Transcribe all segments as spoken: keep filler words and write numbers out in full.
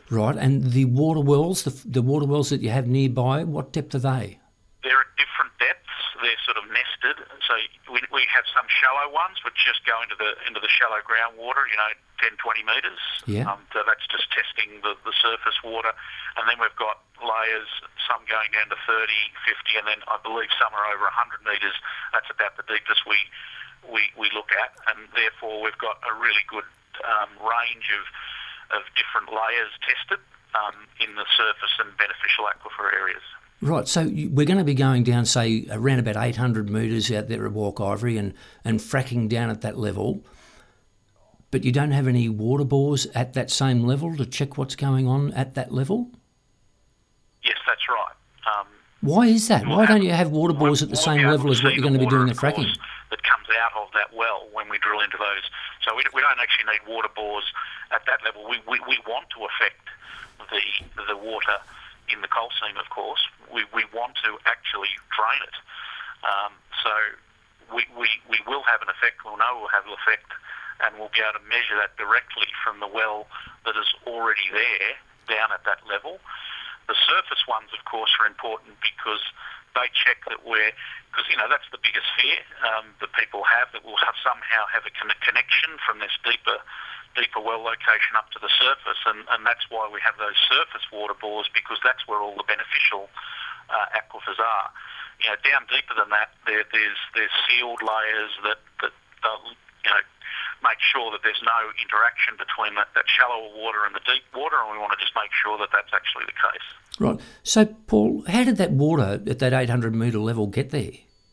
Right, and the water wells, the, the water wells that you have nearby, what depth are they? They're at different depths. They're sort of nested. So we, we have some shallow ones which just go into the into the shallow groundwater, you know, ten, twenty metres. Yeah. Um, so that's just testing the, the surface water. And then we've got layers, some going down to thirty, fifty, and then I believe some are over one hundred metres. That's about the deepest we, we, we look at. And therefore we've got a really good um, range of, of different layers tested um, in the surface and beneficial aquifer areas. Right, so we're going to be going down, say, around about eight hundred metres out there at Walk Ivory and, and fracking down at that level, but you don't have any water bores at that same level to check what's going on at that level? Yes, that's right. Um, Why is that? we'll Why have, don't you have water bores at the we'll same level as what you're going to be doing the fracking? That comes out of that well when we drill into those. So we, we don't actually need water bores at that level. We, we, we want to affect the the water in the coal seam, of course. We we want to actually drain it. Um, so we, we, we will have an effect, we'll know we'll have an effect, and we'll be able to measure that directly from the well that is already there down at that level. The surface ones, of course, are important because they check that we're, because, you know, that's the biggest fear um, that people have, that we'll have somehow have a con- connection from this deeper deeper well location up to the surface, and, and that's why we have those surface water bores, because that's where all the beneficial uh, aquifers are. You know, down deeper than that, there, there's there's sealed layers that, that uh, you know, make sure that there's no interaction between that, that shallower water and the deep water, and we want to just make sure that that's actually the case. Right. So, Paul, how did that water at that eight hundred metre level get there?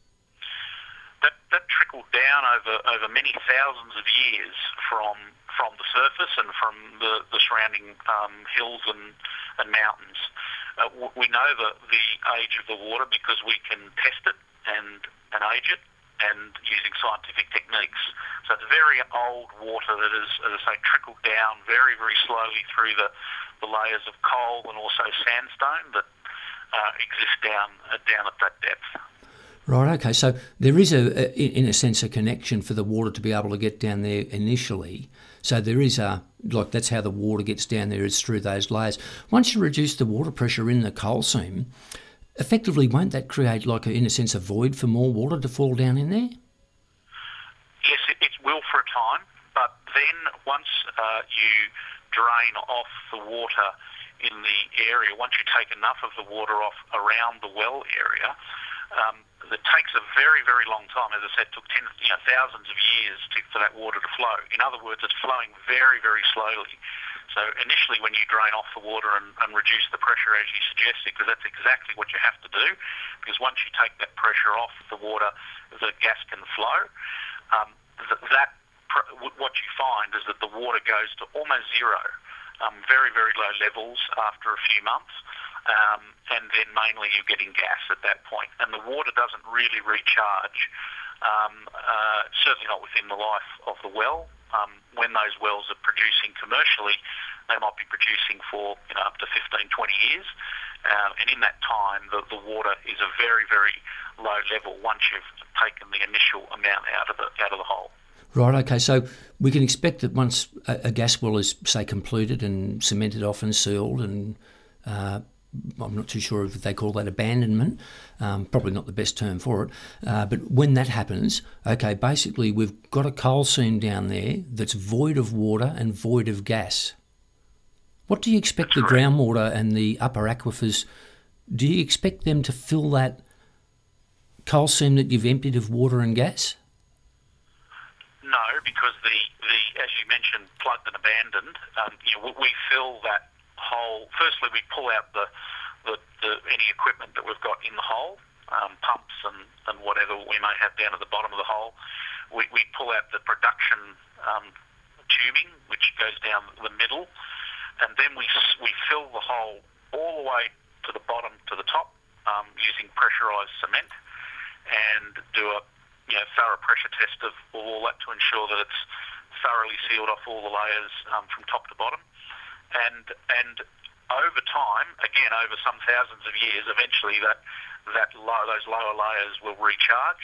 That, that trickled down over, over many thousands of years from from the surface and from the, the surrounding um, hills and, and mountains. Uh, we know the, the age of the water because we can test it and, and age it, and using scientific techniques. So it's very old water that is, as I say, trickled down very, very slowly through the, the layers of coal and also sandstone that uh, exist down uh, down at that depth. Right, okay. So there is, a, a, in a sense, a connection for the water to be able to get down there initially. So there is a, like that's how the water gets down there, is through those layers. Once you reduce the water pressure in the coal seam, effectively won't that create, like, a, in a sense, a void for more water to fall down in there? Yes, it, it will for a time, but then once uh, you drain off the water in the area, once you take enough of the water off around the well area, um, it takes a very, very long time. As I said, it took tens, you know, thousands of years to, for that water to flow. In other words, it's flowing very, very slowly. So initially when you drain off the water and, and reduce the pressure as you suggested, because that's exactly what you have to do, because once you take that pressure off the water, the gas can flow. Um, th- that what you find is that the water goes to almost zero, um, very, very low levels after a few months. Um, and then mainly you're getting gas at that point. And the water doesn't really recharge, um, uh, certainly not within the life of the well. Um, when those wells are producing commercially, they might be producing for, you know, up to fifteen, twenty years. Uh, and in that time, the, the water is a very, very low level once you've taken the initial amount out of the out of the hole. Right, okay, so we can expect that once a, a gas well is, say, completed and cemented off and sealed and uh, I'm not too sure if they call that abandonment, um, probably not the best term for it, uh, but when that happens, okay, basically we've got a coal seam down there that's void of water and void of gas. What do you expect That's the correct. groundwater and the upper aquifers, do you expect them to fill that coal seam that you've emptied of water and gas? No, because the, the as you mentioned, plugged and abandoned, um, you know, we fill that hole. Firstly, we pull out the, the, the any equipment that we've got in the hole, um, pumps and, and whatever we may have down at the bottom of the hole. We, we pull out the production um, tubing, which goes down the middle, and then we we fill the hole all the way to the bottom to the top um, using pressurised cement, and do a you know thorough pressure test of all that to ensure that it's thoroughly sealed off all the layers um, from top to bottom. And and over time, again, over some thousands of years, eventually that that low, those lower layers will recharge,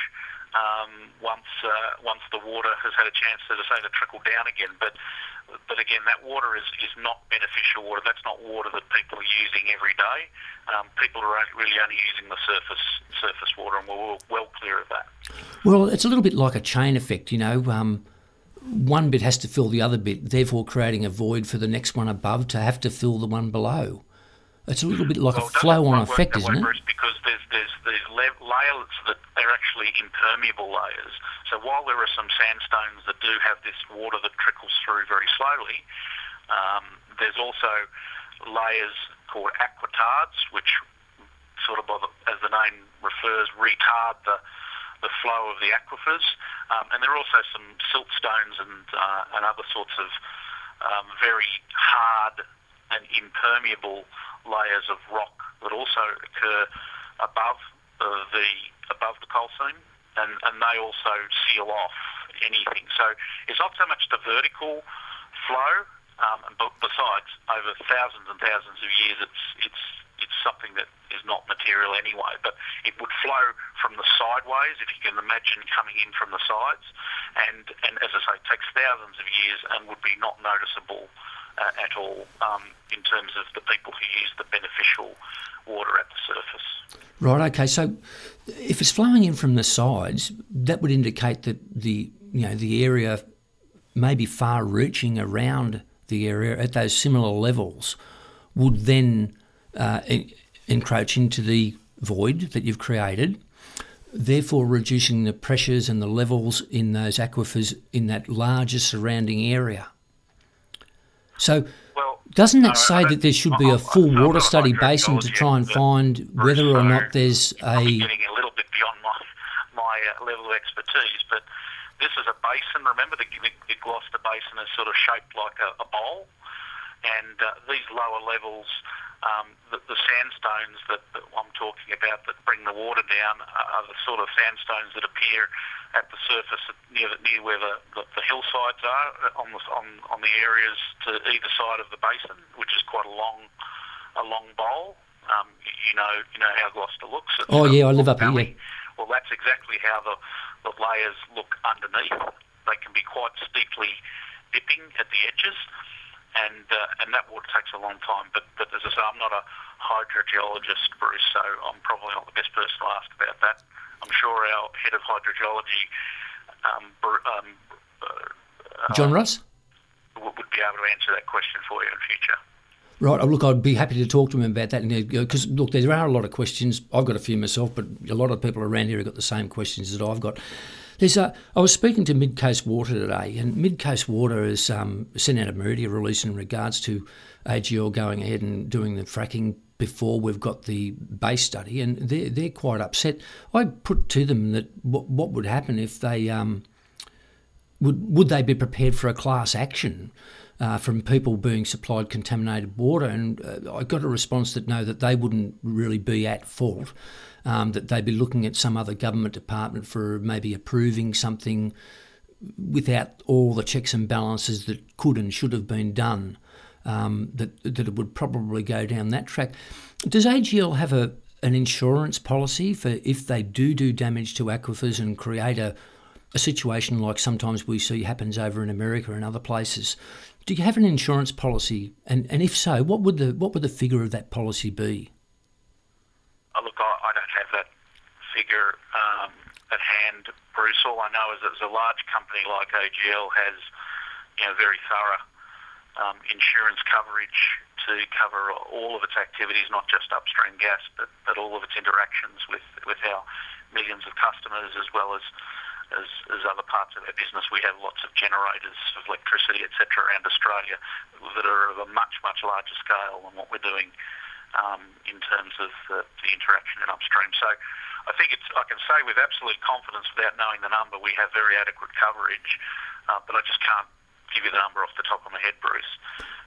um, once uh, once the water has had a chance, to, to say, to trickle down again. But but again, that water is, is not beneficial water. That's not water that people are using every day. Um, people are really only using the surface surface water, and we're well clear of that. Well, it's a little bit like a chain effect, you know. Um, one bit has to fill the other bit, therefore creating a void for the next one above to have to fill the one below. It's a little bit like well, a flow-on effect, isn't it? Bruce, because there's there's there's layers that are actually impermeable layers. So while there are some sandstones that do have this water that trickles through very slowly, um, there's also layers called aquitards, which sort of, as the name refers, retard the the flow of the aquifers. Um, and there are also some siltstones and uh, and other sorts of um, very hard and impermeable layers of rock that also occur above uh, the above the coal seam, and, and they also seal off anything. So it's not so much the vertical flow, um, but besides, over thousands and thousands of years, it's it's it's something that is not material anyway. But it would flow from the sideways, if you can imagine, coming in from the sides, and and as I say, it takes thousands of years and would be not noticeable Uh, at all um, in terms of the people who use the beneficial water at the surface. Right, okay, so if it's flowing in from the sides, that would indicate that the you know the area may be far reaching around the area at those similar levels would then uh, en- encroach into the void that you've created, therefore reducing the pressures and the levels in those aquifers in that larger surrounding area. So well, doesn't that no, say that there should be a full water study basin to try and find whether or not there's a... I'm getting a little bit beyond my, my uh, level of expertise, but this is a basin. Remember, the, the, the Gloucester Basin is sort of shaped like a, a bowl, and uh, these lower levels, um, the, the sandstones that, that I'm talking about that bring the water down are the sort of sandstones that appear at the surface near the, near where the, the, the hillsides are on the on, on the areas to either side of the basin, which is quite a long a long bowl. Um, you know you know how Gloucester looks. It's oh yeah, I live up here. Yeah. Well, that's exactly how the, the layers look underneath. They can be quite steeply dipping at the edges, and uh, and that water takes a long time. But but as I say, I'm not a hydrogeologist, Bruce, so I'm probably not the best person to ask about that. I'm sure our head of hydrogeology, um, um, uh, John Ross, would be able to answer that question for you in future. Right. Look, I'd be happy to talk to him about that because, look, there are a lot of questions. I've got a few myself, but a lot of people around here have got the same questions that I've got. There's a, I was speaking to Mid Coast Water today, and Mid Coast Water has um, sent out a media release in regards to A G L going ahead and doing the fracking before we've got the base study, and they're, they're quite upset. I put to them that what, what would happen if they um, would would they be prepared for a class action uh, from people being supplied contaminated water, and uh, I got a response that no, that they wouldn't really be at fault, um, that they'd be looking at some other government department for maybe approving something without all the checks and balances that could and should have been done. Um, that that it would probably go down that track. Does A G L have a an insurance policy for if they do do damage to aquifers and create a, a situation like sometimes we see happens over in America and other places? Do you have an insurance policy? And, and if so, what would the what would the figure of that policy be? Oh, look, I, I don't have that figure um, at hand, Bruce. All I know is that a large company like A G L has, you know, very thorough Um, insurance coverage to cover all of its activities, not just upstream gas, but, but all of its interactions with, with our millions of customers, as well as, as as other parts of our business. We have lots of generators of electricity, et cetera, around Australia that are of a much, much larger scale than what we're doing um, in terms of the, the interaction in upstream. So I think it's I can say with absolute confidence, without knowing the number, we have very adequate coverage, uh, but I just can't give you the number off the top of my head, Bruce.